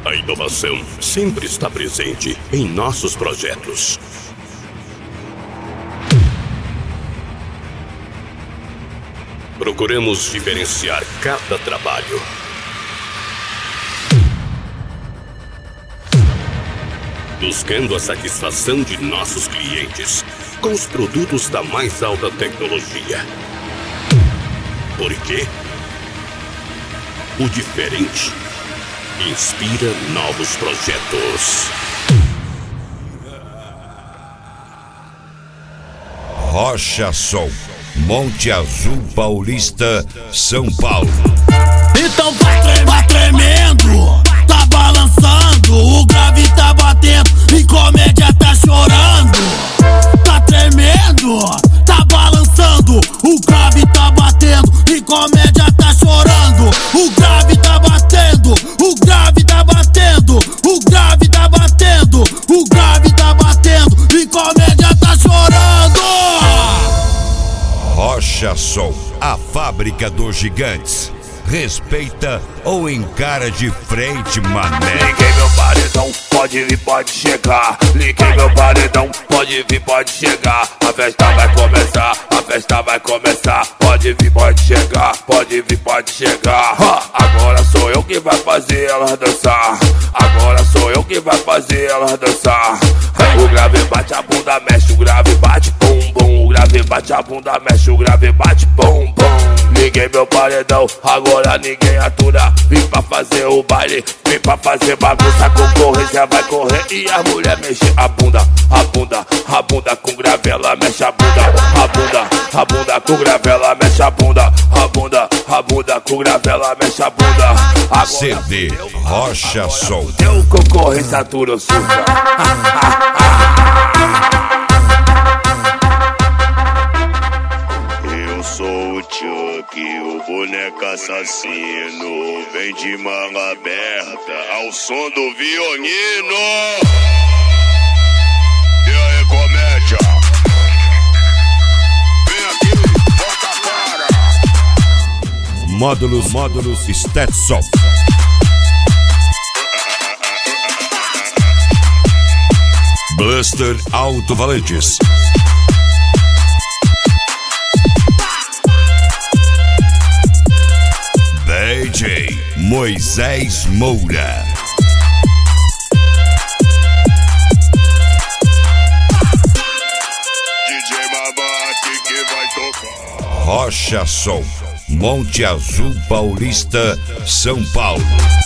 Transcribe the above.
A inovação sempre está presente em nossos projetos. Procuramos diferenciar cada trabalho. Buscando a satisfação de nossos clientes com os produtos da mais alta tecnologia. Porque o diferente inspira novos projetos. Rocha Som, Monte Azul Paulista, São Paulo. Então vai tremendo, tá balançando, o grave tá batendo e comédia tá chorando. Tá tremendo, tá balançando, o grave tá batendo e comédia tá chorando. O grave tá batendo, o grave tá batendo, o grave tá batendo, o grave tá batendo e comédia tá chorando. Rocha Som, a fábrica dos gigantes. Respeita ou encara de frente, mané. Liguei meu paredão, pode vir, pode chegar. Liguei meu paredão, pode vir, pode chegar. A festa vai começar, a festa vai começar. Pode vir, pode chegar, pode vir, pode chegar. Agora sou eu que vai fazer elas dançar. Agora sou eu que vai fazer elas dançar. O grave bate a bunda, mexe, o grave bate, bum, bum. O grave bate a bunda, mexe, o grave bate, bum, bum. Liguei meu paredão, agora ninguém atura. Vim pra fazer o baile, vim pra fazer bagunça. A concorrência vai correr e as mulheres mexem a bunda. A bunda, a bunda com grave, ela mexe a bunda. A bunda com grave, ela mexe a bunda. A bunda com grave, ela mexe a bunda. Agora CD Rocha Som. Deu concorrência, atura, surta. Eu sou o Chuck, o boneco assassino. Vem de manga aberta ao som do violino. E aí, comédia? Vem aqui, bota a cara. Módulos Stetson. Buster Alto-Valantes. DJ Moisés Moura. DJ Mabate que vai tocar. Rocha Som, Monte Azul Paulista, São Paulo.